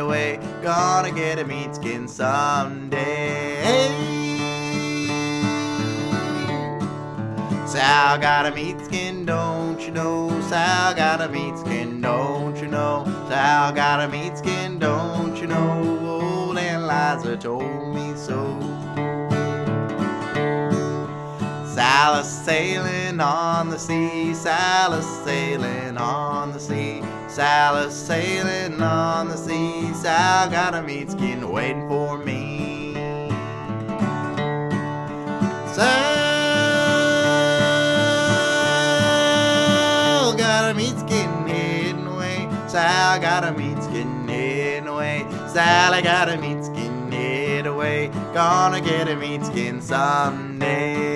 away. Gonna get a meat skin someday. Sal got a meat skin, don't you know? Sal got a meat skin, don't you know? Sal got a meat skin, don't you know? Old Aunt Liza told me so. Sal is sailing on the sea, Sal is sailing on the sea, Sal is sailing on the sea. Sal got a meat skin waiting for me. Sal got a meat skin hidden away. Sal got a meat skin hidden away. Sally got a meat skin hid away. Gonna get a meat skin someday.